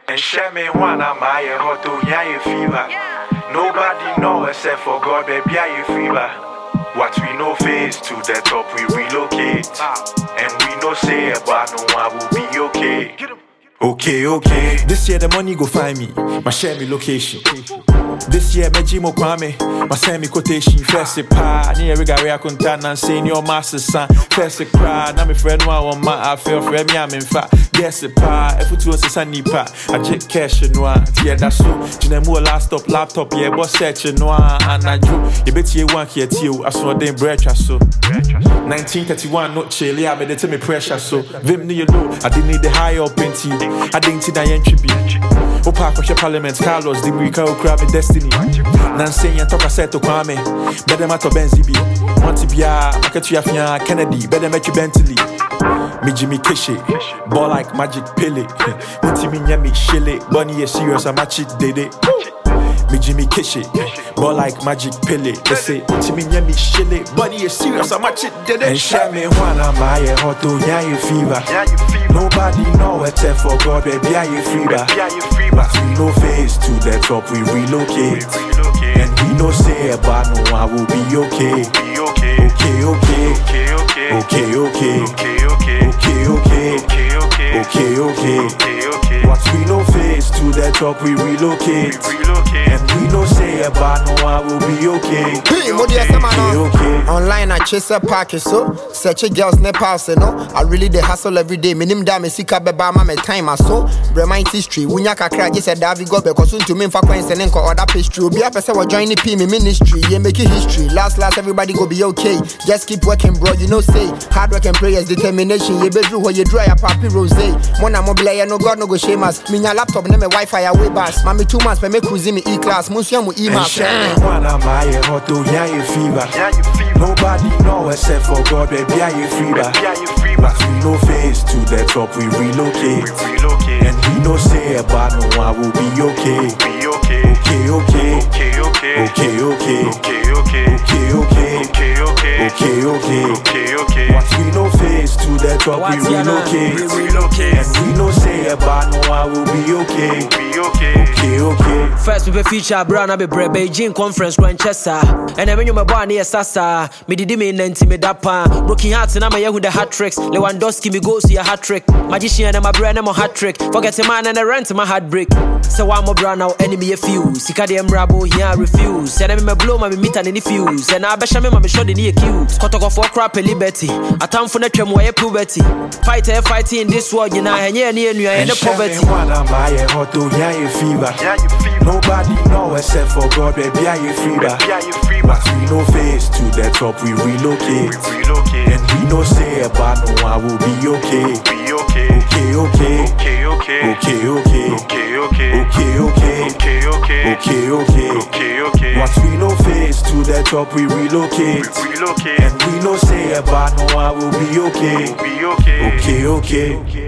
And share me one of my hot to yeah fever. Nobody know except for God, baby, yeah fever. What we know face to the top, we relocate. And we know say about no one will be okay. Okay. This year the money go find me, my share me location. This year my Jimo Kwame, my send me quotation. First pa, near regare content and saying your master's son. First cry, now my friend one my I feel for me I'm in fact. Guess it pa, if it was a sunny pa, I jet cash and one. Yeah, that's so. Jinemo last stop laptop, yeah, boss search and one and I drew. You bet you one here to you, I saw them breakfast so. 1931 not chill, yeah, I made it to me pressure so. Vim near low, I didn't need the high up in tea. I didn't see the entry be. Opa Koshe Parliament, Carlos, Dimrika, Crab, Destiny. Nancy and Toka Seto Kwame, better matter Benzi B. Montibia, Akatuafia, Kennedy, better met you Bentley. Me Jimmy Kishi, ball like Magic Pele. Mutimi Yami Shile, Bunny is serious, I match it, did it. Me Jimmy Kishi, ball like Magic Pele. They say, Mutimi Yami Shile, Bunny is serious, I match it, did it. And share me one of my hot to yeah fever. Nobody know except for God, baby, yeah fever. But we no face to the top, we relocate. And we no say about no one will be okay. Okay. What we no face to the top, we relocate. And we no say about no one will be okay. Online I chase a package so search a girls ne pass no. I really the hustle every day. Minim da me sika beba ma me time aso. Remind history. Wunya kakra je said David go because to me fa kwen send ko other pastry. Obi a person will join the P me ministry. Yeah make it history. Last everybody go be okay. Just keep working bro. You know say hard work and prayers determination. You be through what you dry a papi rose. Mona mobile no God no go shame us. Minya laptop ne me Wi-Fi away bus. Mami 2 months pe me cruise me E-class. Musya mu email. One of my hot to yeah fever. Nobody know except for God, baby, yeah fever. But we no face to the top, we relocate. And we no say about no one will be okay. Okay. What we no face to the top, we relocate. And we no say about no one will be okay. First we be feature Brown be Beijing conference Manchester. And when you my boy near Sasa, me did me nenti me dapa. Broken hearts and I'm a with the hat tricks. Lewandowski me go see a hat trick. Magician and my brand and my hat trick. Forget a man and a rent my heart break. So I'm a brown now enemy a few. Sika dem rabo here refuse. And I'm me blow my meet and any fuse. And I bet me my shot in the cute. Kotoko for crap liberty. A town for the trem where puberty. Fighting in this world, you know, and yeah, near you and the poverty. One of my hot to yeah fever. Nobody know except for God, baby, yeah fever. But we no face to the top, we relocate. And we no say about no one will be okay. Okay. What we no face to the top, we relocate. And we no say about no one will be okay. Okay.